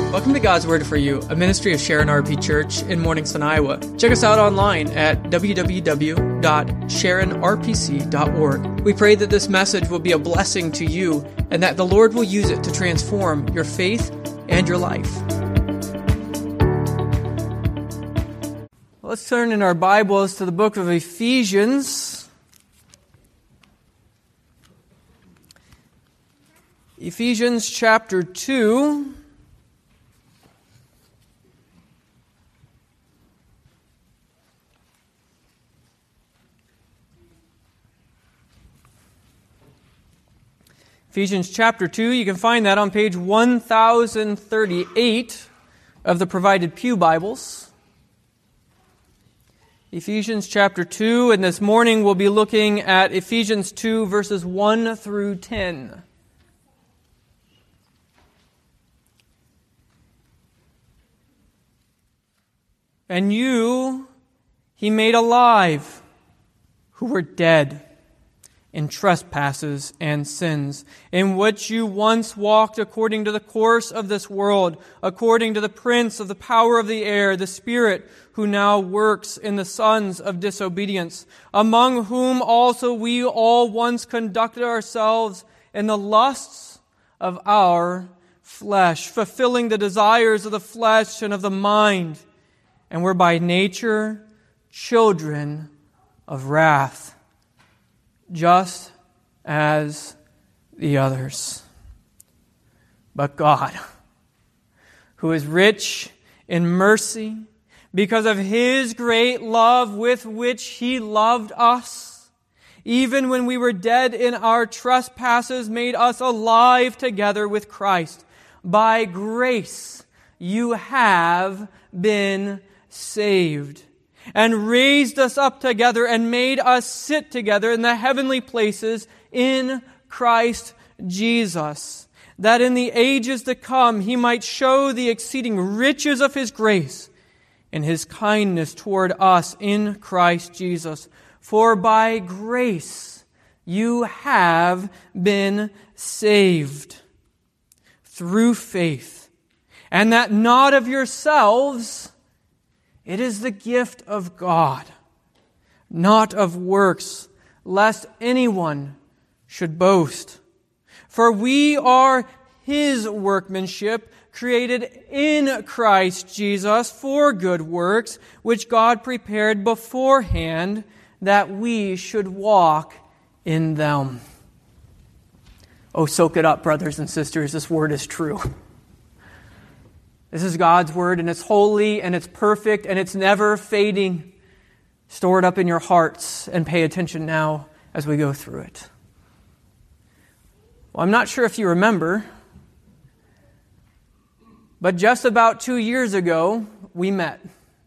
Welcome to God's Word for You, a ministry of Sharon RP Church in Morningston, Iowa. Check us out online at www.sharonrpc.org. We pray that this message will be a blessing to you and that the Lord will use it to transform your faith and your life. Let's turn in our Bibles to the book of Ephesians. Ephesians chapter 2. Ephesians chapter 2, you can find that on page 1038 of the provided Pew Bibles. Ephesians chapter 2, and this morning we'll be looking at Ephesians 2 verses 1 through 10. And you he made alive who were dead in trespasses and sins, in which you once walked according to the course of this world, according to the prince of the power of the air, the Spirit who now works in the sons of disobedience, among whom also we all once conducted ourselves in the lusts of our flesh, fulfilling the desires of the flesh and of the mind, and were by nature children of wrath, just as the others. But God, who is rich in mercy, because of His great love with which He loved us, even when we were dead in our trespasses, made us alive together with Christ. By grace you have been saved, and raised us up together and made us sit together in the heavenly places in Christ Jesus, that in the ages to come He might show the exceeding riches of His grace and His kindness toward us in Christ Jesus. For by grace you have been saved through faith, and that not of yourselves. It is the gift of God, not of works, lest anyone should boast. For we are His workmanship, created in Christ Jesus for good works, which God prepared beforehand that we should walk in them. Oh, soak it up, brothers and sisters. This word is true. This is God's Word, and it's holy, and it's perfect, and it's never fading. Store it up in your hearts and pay attention now as we go through it. Well, I'm not sure if you remember, but just about 2 years ago, we met.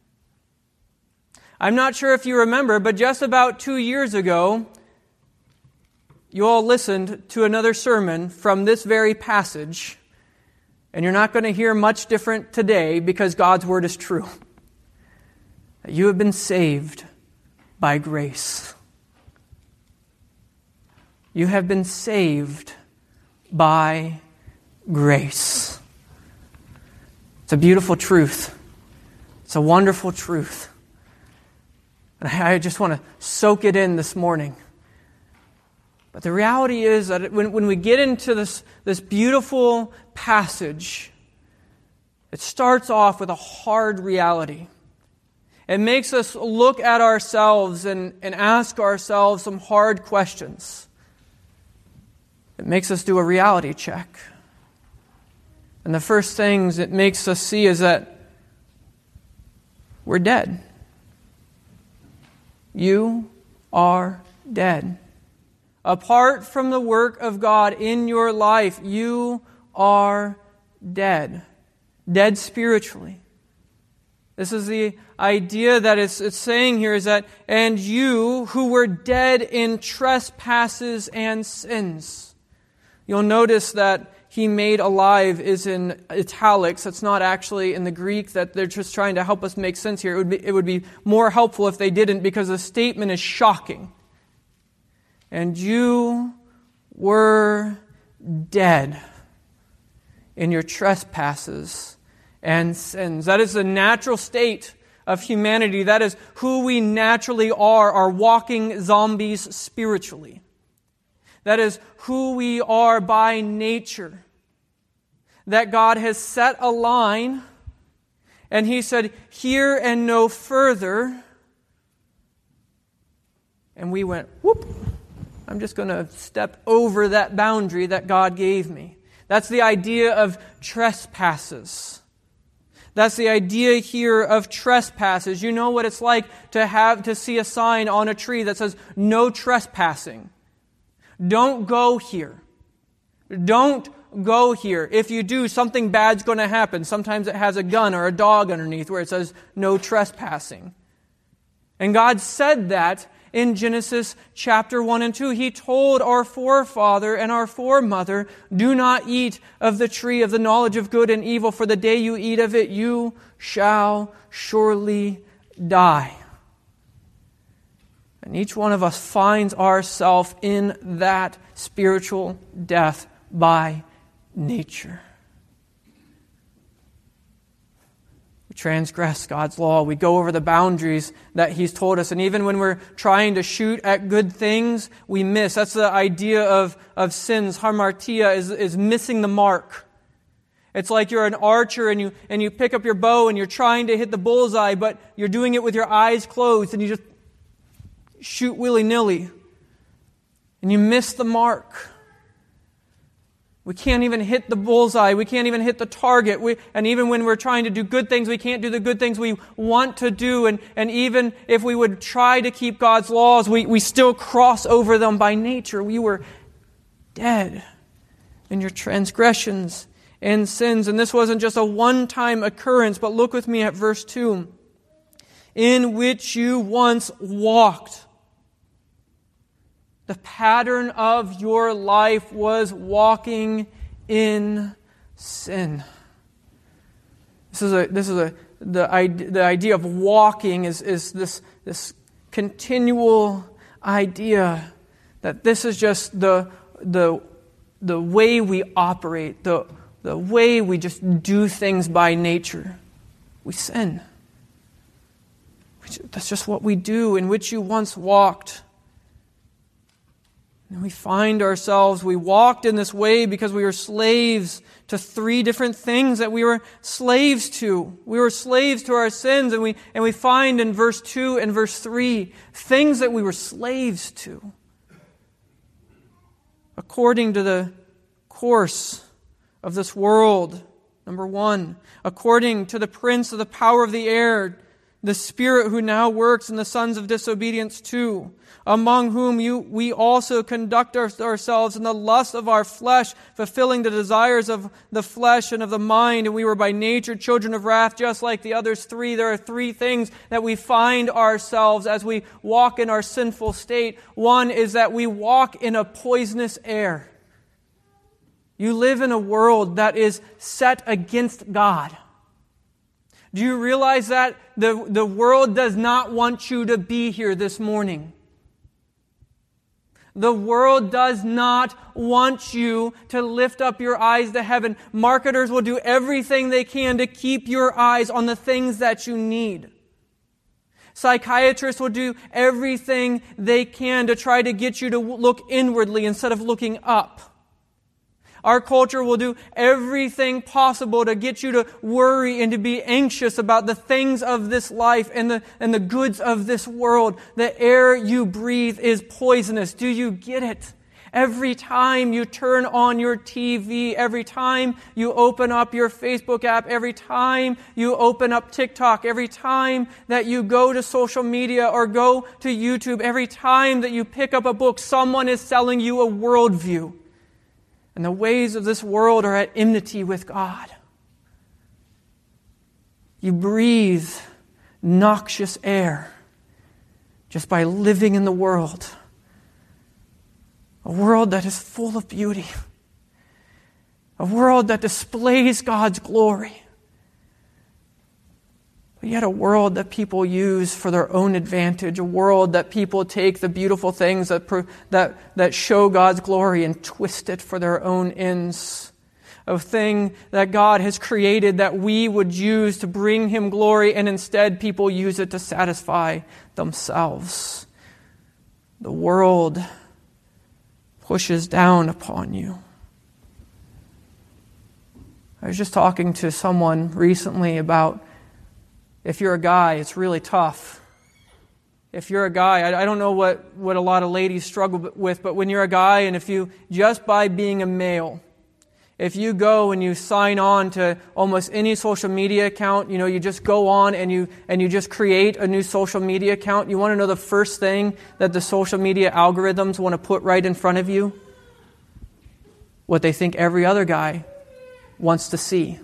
I'm not sure if you remember, but just about 2 years ago, you all listened to another sermon from this very passage. And you're not going to hear much different today because God's Word is true. That you have been saved by grace. You have been saved by grace. It's a beautiful truth. It's a wonderful truth. And I just want to soak it in this morning. But the reality is that when we get into this beautiful passage, it starts off with a hard reality. It makes us look at ourselves and ask ourselves some hard questions. It makes us do a reality check. And the first things it makes us see is that we're dead. You are dead. Apart from the work of God in your life, you are dead. Dead spiritually. This is the idea that it's saying here is that, and you who were dead in trespasses and sins. You'll notice that He made alive is in italics. It's not actually in the Greek, that they're just trying to help us make sense here. It would be more helpful if they didn't, because the statement is shocking. And you were dead in your trespasses and sins. That is the natural state of humanity. That is who we naturally are walking zombies spiritually. That is who we are by nature. That God has set a line, and He said, here and no further. And we went, whoop, I'm just going to step over that boundary that God gave me. That's the idea of trespasses. That's the idea here of trespasses. You know what it's like to see a sign on a tree that says, no trespassing. Don't go here. Don't go here. If you do, something bad's going to happen. Sometimes it has a gun or a dog underneath where it says, no trespassing. And God said that in Genesis chapter 1 and 2. He told our forefather and our foremother, do not eat of the tree of the knowledge of good and evil, for the day you eat of it, you shall surely die. And each one of us finds ourselves in that spiritual death by nature. We transgress God's law. We go over the boundaries that He's told us. And even when we're trying to shoot at good things, we miss. That's the idea of sins. Hamartia is missing the mark. It's like you're an archer and you pick up your bow and you're trying to hit the bullseye, but you're doing it with your eyes closed and you just shoot willy-nilly. And you miss the mark. We can't even hit the bullseye. We can't even hit the target. And even when we're trying to do good things, we can't do the good things we want to do. And even if we would try to keep God's laws, we still cross over them by nature. We were dead in your transgressions and sins. And this wasn't just a one-time occurrence, but look with me at verse 2. In which you once walked. The pattern of your life was walking in sin. The idea of walking is this continual idea that this is just the way we operate, the way we just do things by nature. We sin. That's just what we do, in which you once walked. And we find ourselves, we walked in this way because we were slaves to three different things that we were slaves to. We were slaves to our sins, and we find in verse 2 and verse 3 things that we were slaves to. According to the course of this world, number 1, according to the prince of the power of the air, the spirit who now works in the sons of disobedience 2, among whom we also conduct ourselves in the lust of our flesh, fulfilling the desires of the flesh and of the mind, and we were by nature children of wrath, just like the others 3. There are 3 things that we find ourselves as we walk in our sinful state. 1 is that we walk in a poisonous air. You live in a world that is set against God. Do you realize that the world does not want you to be here this morning? The world does not want you to lift up your eyes to heaven. Marketers will do everything they can to keep your eyes on the things that you need. Psychiatrists will do everything they can to try to get you to look inwardly instead of looking up. Our culture will do everything possible to get you to worry and to be anxious about the things of this life and the goods of this world. The air you breathe is poisonous. Do you get it? Every time you turn on your TV, every time you open up your Facebook app, every time you open up TikTok, every time that you go to social media or go to YouTube, every time that you pick up a book, someone is selling you a worldview. And the ways of this world are at enmity with God. You breathe noxious air just by living in the world. A world that is full of beauty. A world that displays God's glory. But yet a world that people use for their own advantage. A world that people take the beautiful things that show God's glory and twist it for their own ends. a thing that God has created that we would use to bring Him glory, and instead people use it to satisfy themselves. The world pushes down upon you. I was just talking to someone recently about if you're a guy, it's really tough. If you're a guy, I don't know what a lot of ladies struggle with, but when you're a guy, and if you, just by being a male, if you go and you sign on to almost any social media account, you just go on and you just create a new social media account, you want to know the first thing that the social media algorithms want to put right in front of you? What they think every other guy wants to see.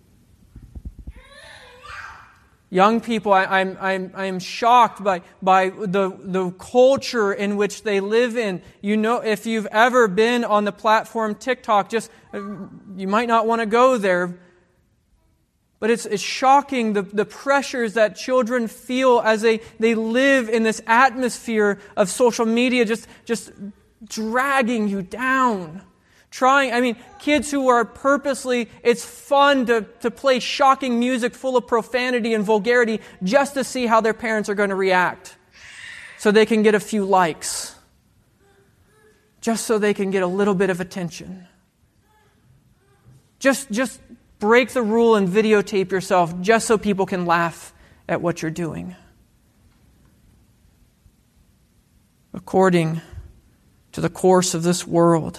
Young people, I'm shocked by the culture in which they live in. If you've ever been on the platform TikTok, you might not want to go there. But it's shocking the pressures that children feel as they live in this atmosphere of social media, just dragging you down. Kids who are purposely, it's fun to play shocking music full of profanity and vulgarity just to see how their parents are going to react. So they can get a few likes. Just so they can get a little bit of attention. Just break the rule and videotape yourself just so people can laugh at what you're doing. According to the course of this world.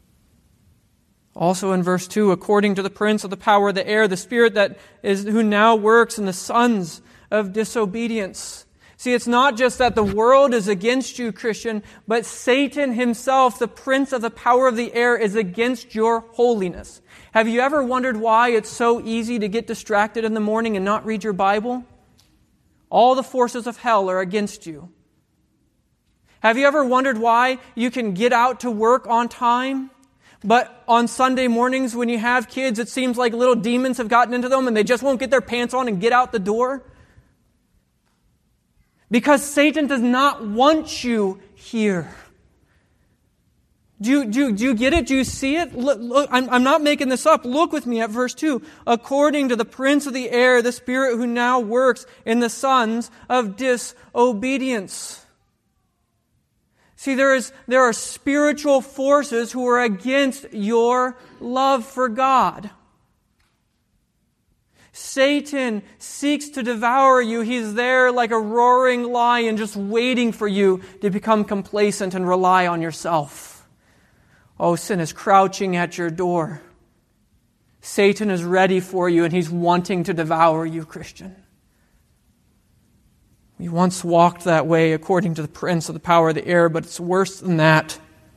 Also in verse 2, according to the prince of the power of the air, the spirit who now works in the sons of disobedience. See, it's not just that the world is against you, Christian, but Satan himself, the prince of the power of the air, is against your holiness. Have you ever wondered why it's so easy to get distracted in the morning and not read your Bible? All the forces of hell are against you. Have you ever wondered why you can get out to work on time? But on Sunday mornings when you have kids, it seems like little demons have gotten into them and they just won't get their pants on and get out the door. Because Satan does not want you here. Do you get it? Do you see it? Look, I'm not making this up. Look with me at verse 2. According to the prince of the air, the spirit who now works in the sons of disobedience. See, there are spiritual forces who are against your love for God. Satan seeks to devour you. He's there like a roaring lion just waiting for you to become complacent and rely on yourself. Oh, sin is crouching at your door. Satan is ready for you and he's wanting to devour you, Christian. We once walked that way according to the prince of the power of the air, but it's worse than that.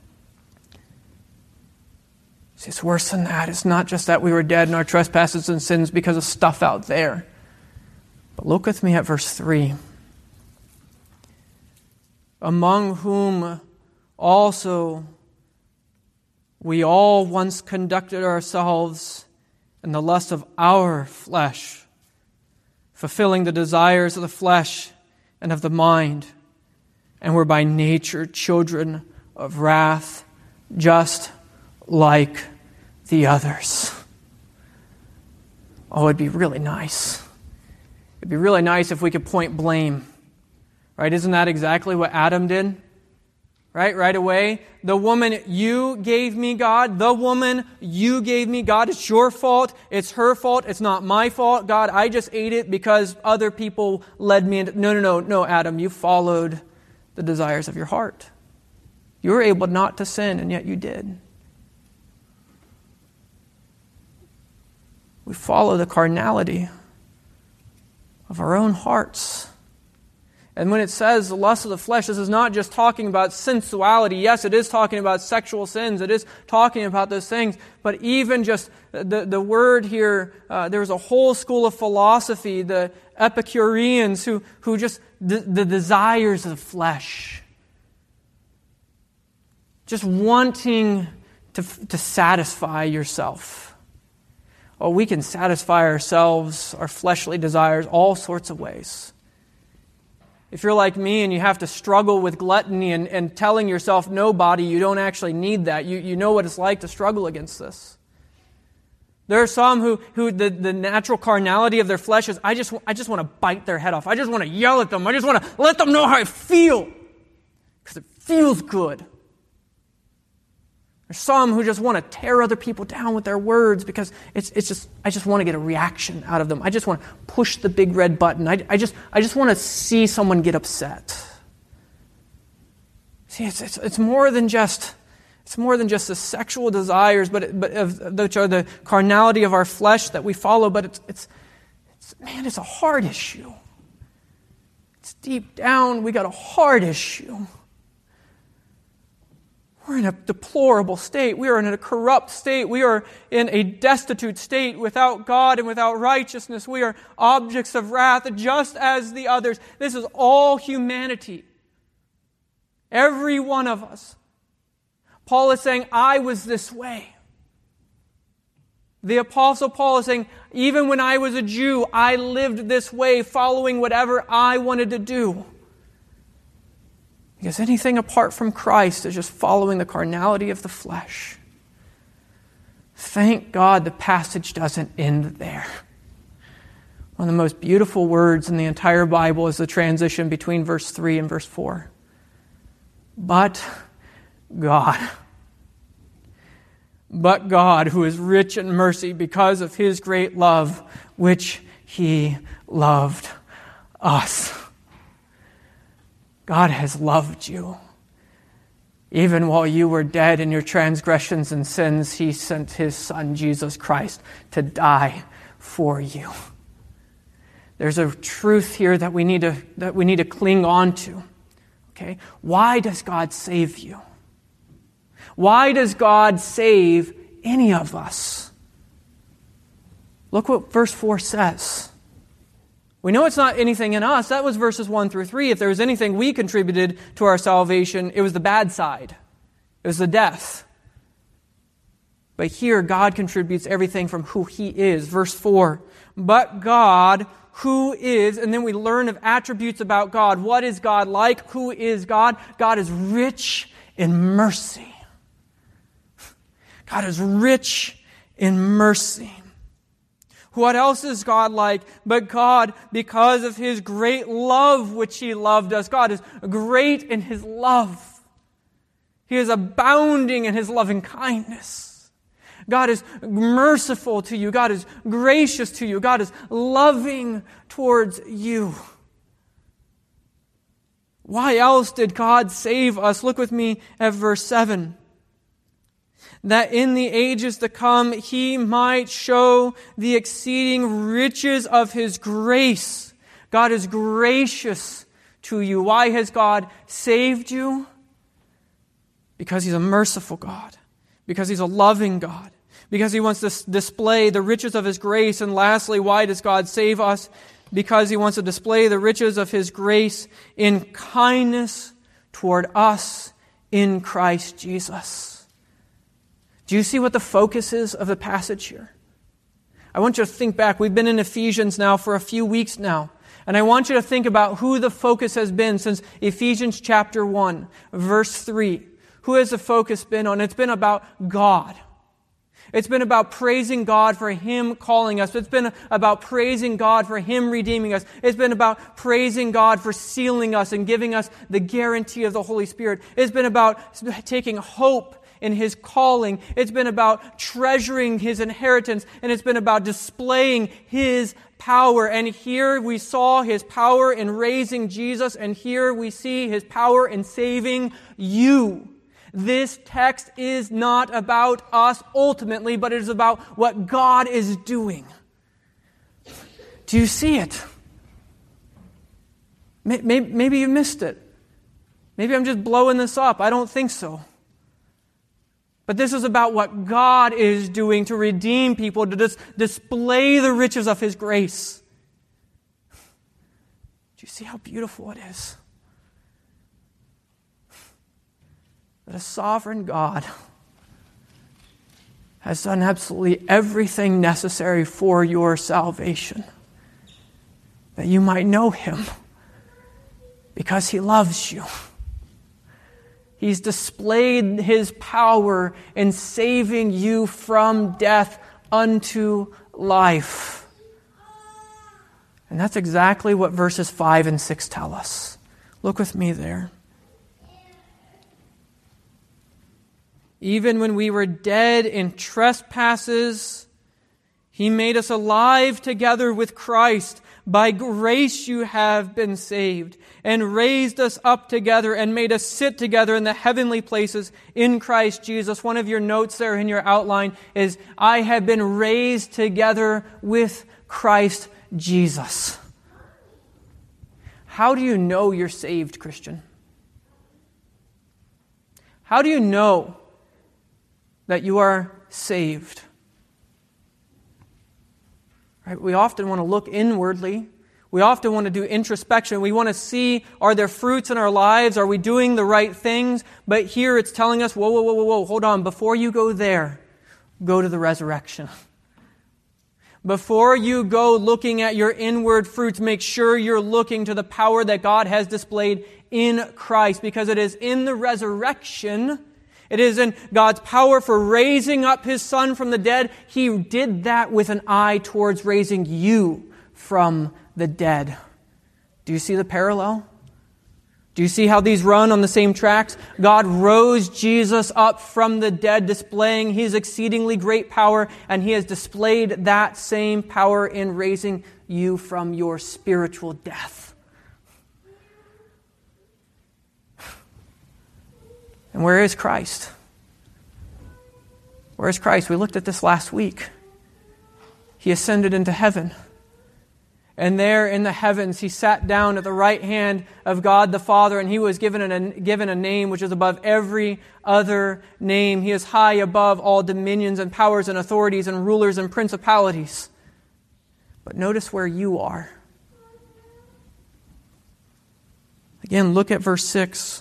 See, it's worse than that. It's not just that we were dead in our trespasses and sins because of stuff out there. But look with me at verse 3. Among whom also we all once conducted ourselves in the lust of our flesh, fulfilling the desires of the flesh and of the mind, and were by nature children of wrath, just like the others. Oh, it'd be really nice. It'd be really nice if we could point blame. Right? Isn't that exactly what Adam did? Right away. The woman, you gave me God. The woman, you gave me God. It's your fault. It's her fault. It's not my fault. God, I just ate it because other people led me into... No, Adam, you followed the desires of your heart. You were able not to sin, and yet you did. We follow the carnality of our own hearts. And when it says the lust of the flesh, this is not just talking about sensuality. Yes, it is talking about sexual sins. It is talking about those things. But even just the word here, there's a whole school of philosophy, the Epicureans, who just, the desires of the flesh. Just wanting to satisfy yourself. Oh, we can satisfy ourselves, our fleshly desires, all sorts of ways. If you're like me and you have to struggle with gluttony and telling yourself, no, body, you don't actually need that. You know what it's like to struggle against this. There are some who the natural carnality of their flesh is, I just want to bite their head off. I just want to yell at them. I just want to let them know how I feel. Because it feels good. There's some who just want to tear other people down with their words because I just want to get a reaction out of them. I just want to push the big red button. I just want to see someone get upset. See, it's more than just the sexual desires, but which are the carnality of our flesh that we follow. But it's a heart issue. It's deep down. We got a heart issue. We're in a deplorable state. We are in a corrupt state. We are in a destitute state without God and without righteousness. We are objects of wrath just as the others. This is all humanity. Every one of us. Paul is saying, I was this way. The Apostle Paul is saying, even when I was a Jew, I lived this way, following whatever I wanted to do. Because anything apart from Christ is just following the carnality of the flesh. Thank God the passage doesn't end there. One of the most beautiful words in the entire Bible is the transition between verse 3 and verse 4. But God, who is rich in mercy because of His great love, which He loved us. God has loved you. Even while you were dead in your transgressions and sins, He sent His Son, Jesus Christ, to die for you. There's a truth here that we need to cling on to. Okay? Why does God save you? Why does God save any of us? Look what verse 4 says. We know it's not anything in us. That was verses 1 through 3. If there was anything we contributed to our salvation, it was the bad side. It was the death. But here, God contributes everything from who He is. Verse 4, but God, who is, and then we learn of attributes about God. What is God like? Who is God? God is rich in mercy. God is rich in mercy. What else is God like? But God, because of His great love which He loved us. God is great in His love. He is abounding in His loving kindness. God is merciful to you. God is gracious to you. God is loving towards you. Why else did God save us? Look with me at verse 7. That in the ages to come He might show the exceeding riches of His grace. God is gracious to you. Why has God saved you? Because He's a merciful God. Because He's a loving God. Because He wants to display the riches of His grace. And lastly, why does God save us? Because He wants to display the riches of His grace in kindness toward us in Christ Jesus. Do you see what the focus is of the passage here? I want you to think back. We've been in Ephesians now for a few weeks now. And I want you to think about who the focus has been since Ephesians chapter 1, verse 3. Who has the focus been on? It's been about God. It's been about praising God for Him calling us. It's been about praising God for Him redeeming us. It's been about praising God for sealing us and giving us the guarantee of the Holy Spirit. It's been about taking hope in His calling. It's been about treasuring His inheritance, and it's been about displaying His power. And here we saw His power in raising Jesus, and here we see His power in saving you. This text is not about us ultimately, but it is about what God is doing. Do you see it? Maybe you missed it. Maybe I'm just blowing this up. I don't think so. But this is about what God is doing to redeem people, to display the riches of His grace. Do you see how beautiful it is? That a sovereign God has done absolutely everything necessary for your salvation, that you might know Him because He loves you. He's displayed His power in saving you from death unto life. And that's exactly what verses 5 and 6 tell us. Look with me there. Even when we were dead in trespasses, He made us alive together with Christ. By grace you have been saved, and raised us up together and made us sit together in the heavenly places in Christ Jesus. One of your notes there in your outline is, I have been raised together with Christ Jesus. How do you know you're saved, Christian? How do you know that you are saved? Right? We often want to look inwardly. We often want to do introspection. We want to see, are there fruits in our lives? Are we doing the right things? But here it's telling us, whoa, hold on. Before you go there, go to the resurrection. Before you go looking at your inward fruits, make sure you're looking to the power that God has displayed in Christ, because it is in the resurrection, it is in God's power for raising up His Son from the dead. He did that with an eye towards raising you from the dead. Do you see the parallel? Do you see how these run on the same tracks? God rose Jesus up from the dead, displaying His exceedingly great power, and He has displayed that same power in raising you from your spiritual death. And where is Christ? Where is Christ? We looked at this last week. He ascended into heaven. And there in the heavens, He sat down at the right hand of God the Father, and He was given a name which is above every other name. He is high above all dominions and powers and authorities and rulers and principalities. But notice where you are. Again, look at verse 6.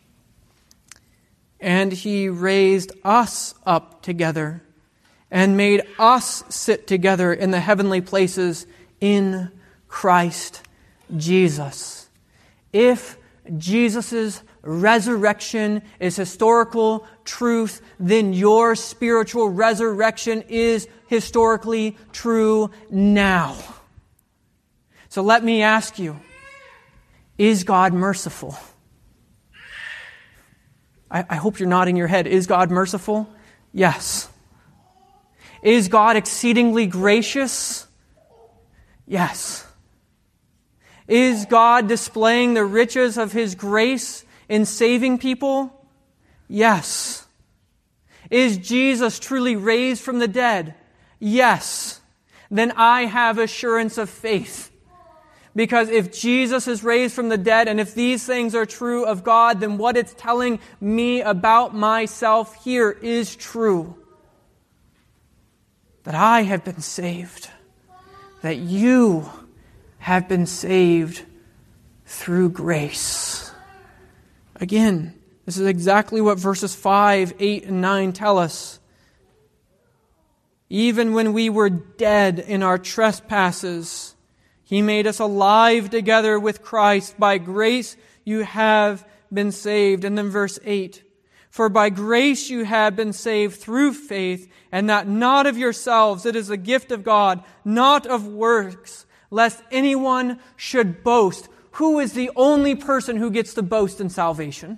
And He raised us up together and made us sit together in the heavenly places in Christ Jesus. If Jesus' resurrection is historical truth, then your spiritual resurrection is historically true now. So let me ask you, is God merciful? I hope you're nodding your head. Is God merciful? Yes. Is God exceedingly gracious? Yes. Is God displaying the riches of His grace in saving people? Yes. Is Jesus truly raised from the dead? Yes. Then I have assurance of faith. Because if Jesus is raised from the dead, and if these things are true of God, then what it's telling me about myself here is true. That I have been saved. That you have been saved through grace. Again, this is exactly what verses 5, 8, and 9 tell us. Even when we were dead in our trespasses, He made us alive together with Christ. By grace you have been saved. And then verse 8. For by grace you have been saved through faith, and that not of yourselves. It is a gift of God, not of works, lest anyone should boast. Who is the only person who gets to boast in salvation?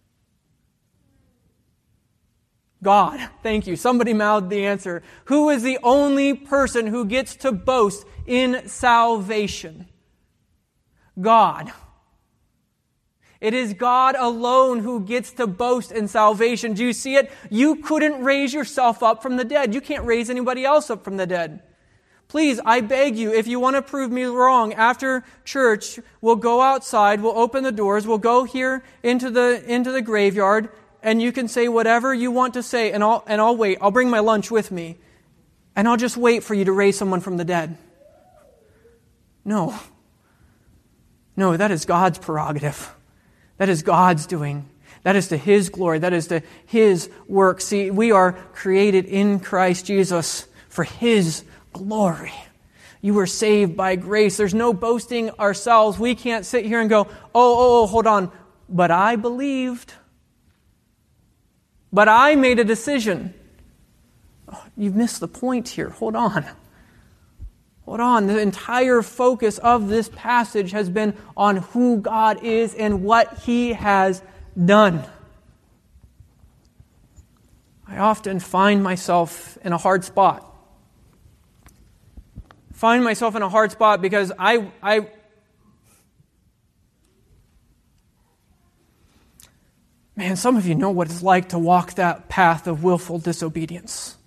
God. Thank you. Somebody mouthed the answer. Who is the only person who gets to boast in salvation? God. It is God alone who gets to boast in salvation. Do you see it? You couldn't raise yourself up from the dead. You can't raise anybody else up from the dead. Please, I beg you, if you want to prove me wrong, after church, we'll go outside, we'll open the doors, we'll go here into the graveyard, and you can say whatever you want to say, and I'll wait. I'll bring my lunch with me, and I'll just wait for you to raise someone from the dead. No, that is God's prerogative. That is God's doing. That is to His glory. That is to His work. See, we are created in Christ Jesus for His glory. You were saved by grace. There's no boasting ourselves. We can't sit here and go, oh, hold on. But I believed. But I made a decision. You've missed the point here. Hold on. Hold on. The entire focus of this passage has been on who God is and what He has done. I often find myself in a hard spot. Because man, some of you know what it's like to walk that path of willful disobedience.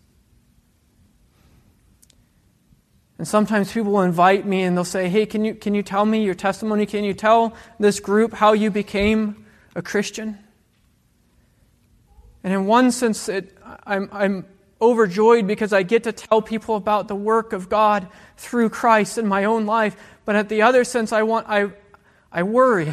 And sometimes people will invite me and they'll say, hey, can you tell me your testimony? Can you tell this group how you became a Christian? And in one sense, I'm overjoyed because I get to tell people about the work of God through Christ in my own life. But at the other sense, I worry.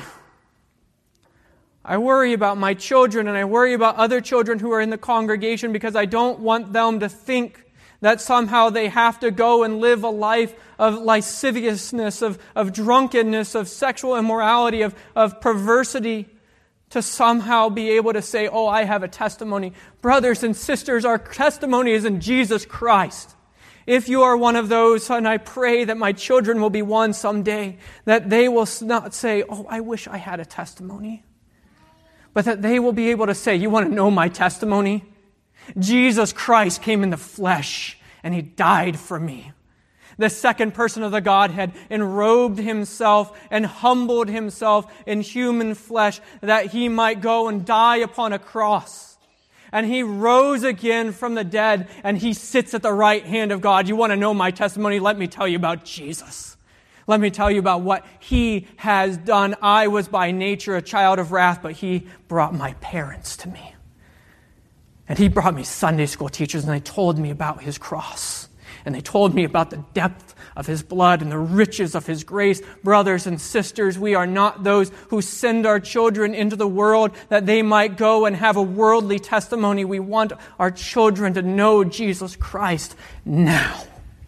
I worry about my children, and I worry about other children who are in the congregation, because I don't want them to think that somehow they have to go and live a life of lasciviousness, of drunkenness, of sexual immorality, of perversity, to somehow be able to say, oh, I have a testimony. Brothers and sisters, our testimony is in Jesus Christ. If you are one of those, and I pray that my children will be one someday, that they will not say, oh, I wish I had a testimony. But that they will be able to say, you want to know my testimony? Jesus Christ came in the flesh and He died for me. The second person of the Godhead enrobed Himself and humbled Himself in human flesh that He might go and die upon a cross. And He rose again from the dead, and He sits at the right hand of God. You want to know my testimony? Let me tell you about Jesus. Let me tell you about what He has done. I was by nature a child of wrath, but He brought my parents to me. And He brought me Sunday school teachers, and they told me about His cross. And they told me about the depth of His blood and the riches of His grace. Brothers and sisters, we are not those who send our children into the world that they might go and have a worldly testimony. We want our children to know Jesus Christ now.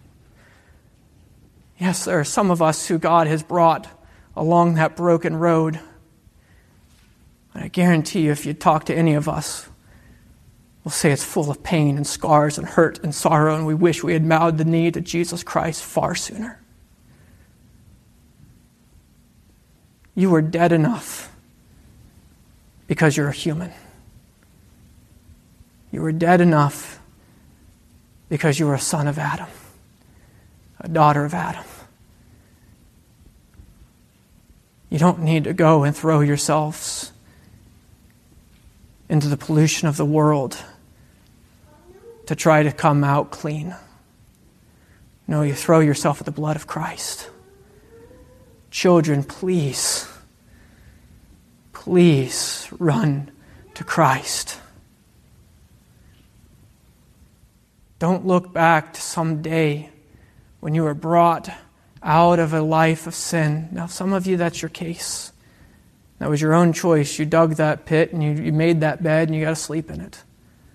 Yes, there are some of us who God has brought along that broken road. And I guarantee you, if you talk to any of us, we'll say it's full of pain and scars and hurt and sorrow, and we wish we had bowed the knee to Jesus Christ far sooner. You were dead enough because you're a human. You were dead enough because you were a son of Adam, a daughter of Adam. You don't need to go and throw yourselves into the pollution of the world to try to come out clean. No, you throw yourself at the blood of Christ. Children, please run to Christ. Don't look back to some day when you were brought out of a life of sin. Now, some of you, that's your case. That was your own choice. You dug that pit and you made that bed and you got to sleep in it.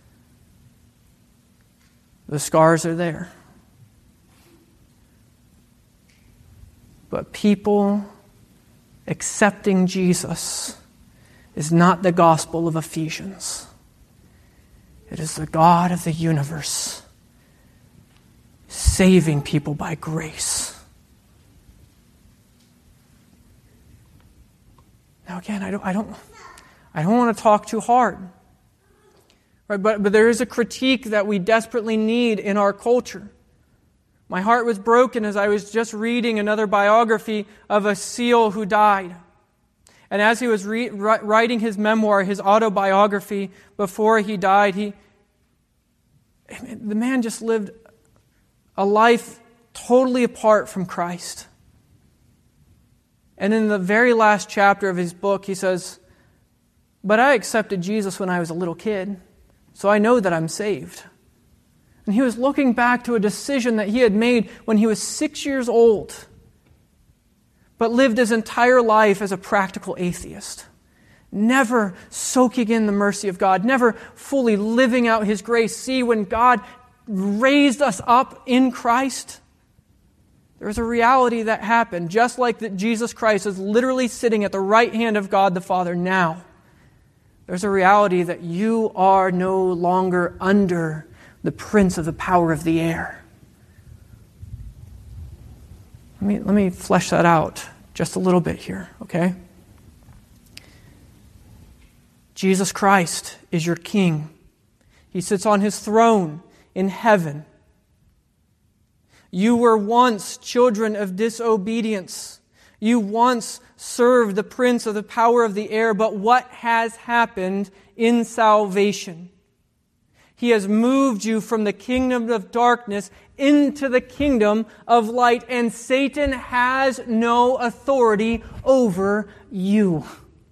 The scars are there. But people accepting Jesus is not the gospel of Ephesians. It is the God of the universe saving people by grace. Now again, I don't want to talk too hard. Right? But there is a critique that we desperately need in our culture. My heart was broken as I was just reading another biography of a SEAL who died. And as he was writing his memoir, his autobiography, before he died, the man just lived a life totally apart from Christ. And in the very last chapter of his book, he says, "But I accepted Jesus when I was a little kid, so I know that I'm saved." And he was looking back to a decision that he had made when he was 6 years old, but lived his entire life as a practical atheist, never soaking in the mercy of God, never fully living out His grace. See, when God raised us up in Christ, there was a reality that happened, just like that Jesus Christ is literally sitting at the right hand of God the Father now. There's a reality that you are no longer under the prince of the power of the air. Let me flesh that out just a little bit here, okay? Jesus Christ is your King. He sits on His throne in heaven. You were once children of disobedience. You once served the prince of the power of the air, but what has happened in salvation? He has moved you from the kingdom of darkness into the kingdom of light, and Satan has no authority over you.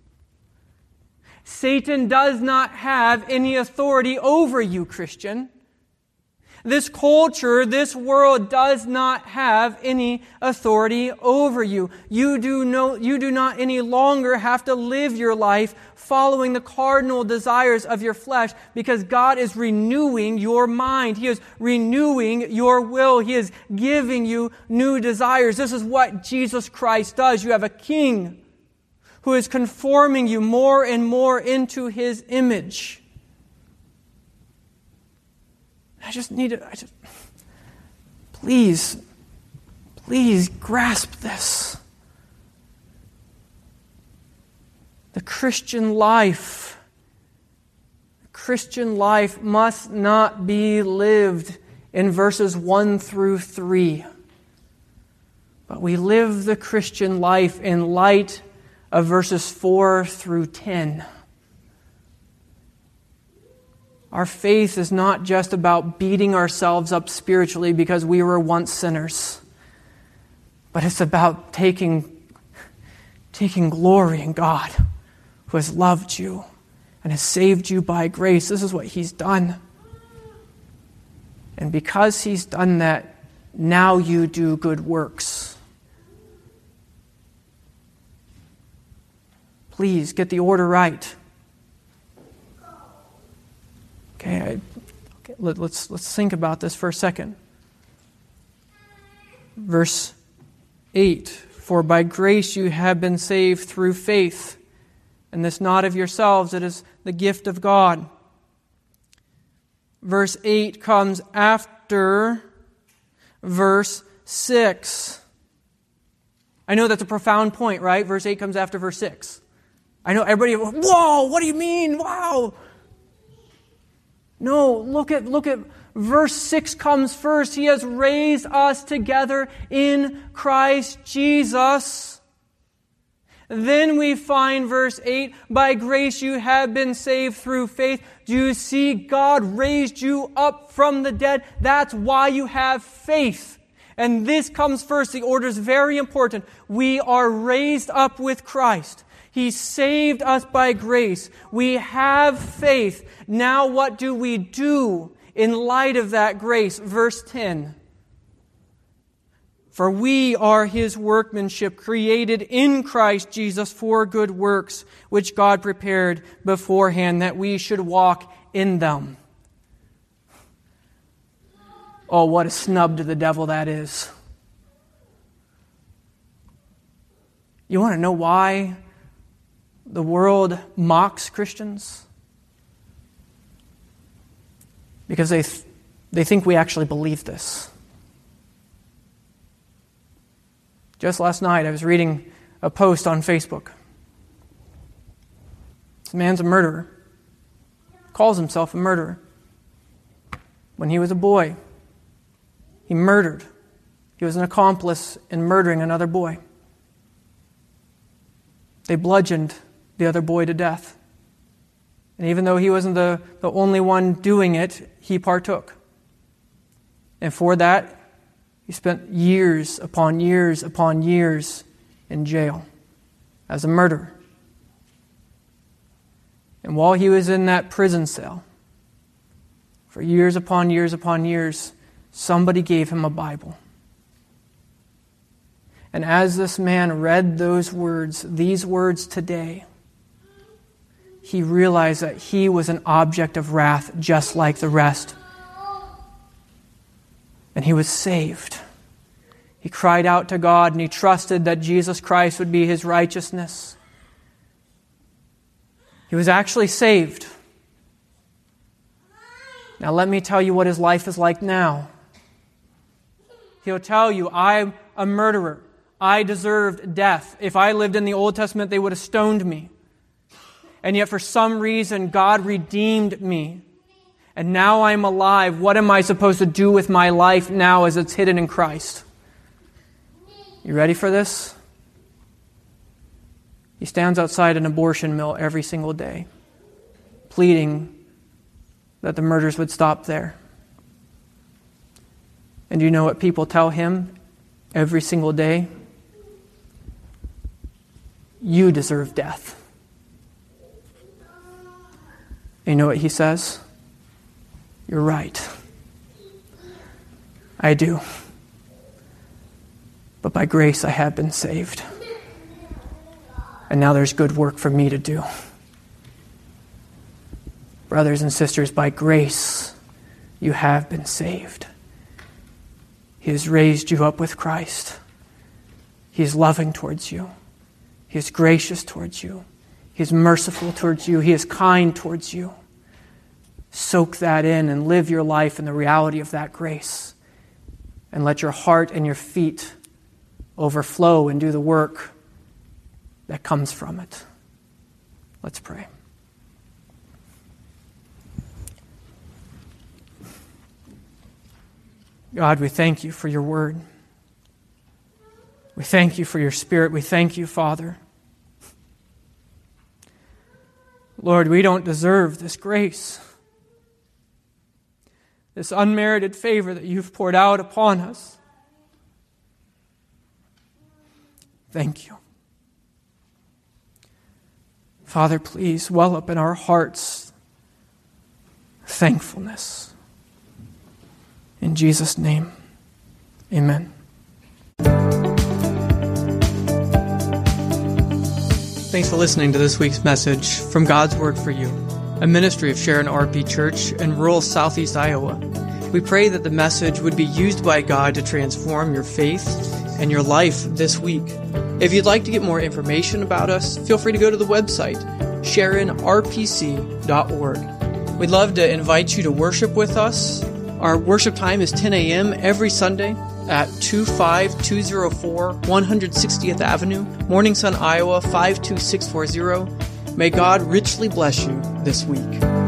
Satan does not have any authority over you, Christian. This culture, this world does not have any authority over you. You do not any longer have to live your life following the cardinal desires of your flesh, because God is renewing your mind. He is renewing your will. He is giving you new desires. This is what Jesus Christ does. You have a King who is conforming you more and more into His image. Please grasp this. The Christian life must not be lived in verses 1 through 3. But we live the Christian life in light of verses 4 through 10. Our faith is not just about beating ourselves up spiritually because we were once sinners, but it's about taking glory in God, who has loved you and has saved you by grace. This is what He's done. And because He's done that, now you do good works. Please get the order right. Okay, let's think about this for a second. Verse 8, for by grace you have been saved through faith, and this not of yourselves, it is the gift of God. Verse 8 comes after verse 6. I know that's a profound point, right? Verse 8 comes after verse 6. I know everybody, whoa, what do you mean? Wow. No, look at verse 6 comes first. He has raised us together in Christ Jesus. Then we find verse 8, by grace you have been saved through faith. Do you see God raised you up from the dead? That's why you have faith. And this comes first. The order is very important. We are raised up with Christ. He saved us by grace. We have faith. Now what do we do in light of that grace? Verse 10. For we are His workmanship, created in Christ Jesus for good works, which God prepared beforehand that we should walk in them. Oh, what a snub to the devil that is. You want to know why the world mocks Christians? Because they think we actually believe this. Just last night I was reading a post on Facebook. This man's a murderer. Calls himself a murderer. When he was a boy, he murdered. He was an accomplice in murdering another boy. They bludgeoned the other boy to death. And even though he wasn't the only one doing it, he partook. And for that, he spent years upon years upon years in jail as a murderer. And while he was in that prison cell, for years upon years upon years, somebody gave him a Bible. And as this man read these words today, he realized that he was an object of wrath just like the rest. And he was saved. He cried out to God and he trusted that Jesus Christ would be his righteousness. He was actually saved. Now let me tell you what his life is like now. He'll tell you, I'm a murderer. I deserved death. If I lived in the Old Testament, they would have stoned me. And yet for some reason, God redeemed me. And now I'm alive. What am I supposed to do with my life now as it's hidden in Christ? You ready for this? He stands outside an abortion mill every single day, pleading that the murders would stop there. And do you know what people tell him every single day? You deserve death. And you know what he says? You're right. I do. But by grace I have been saved. And now there's good work for me to do. Brothers and sisters, by grace you have been saved. He has raised you up with Christ. He is loving towards you. He is gracious towards you. He is merciful towards you. He is kind towards you. Soak that in and live your life in the reality of that grace. And let your heart and your feet overflow and do the work that comes from it. Let's pray. God, we thank you for your word. We thank you for your Spirit. We thank you, Father. Lord, we don't deserve this grace, this unmerited favor that you've poured out upon us. Thank you. Father, please well up in our hearts thankfulness. In Jesus' name, amen. Thanks for listening to this week's message from God's Word for You, a ministry of Sharon RP Church in rural southeast Iowa. We pray that the message would be used by God to transform your faith and your life this week. If you'd like to get more information about us, feel free to go to the website, sharonrpc.org. We'd love to invite you to worship with us. Our worship time is 10 a.m. every Sunday at 25204 160th Avenue, Morning Sun, Iowa 52640. May God richly bless you this week.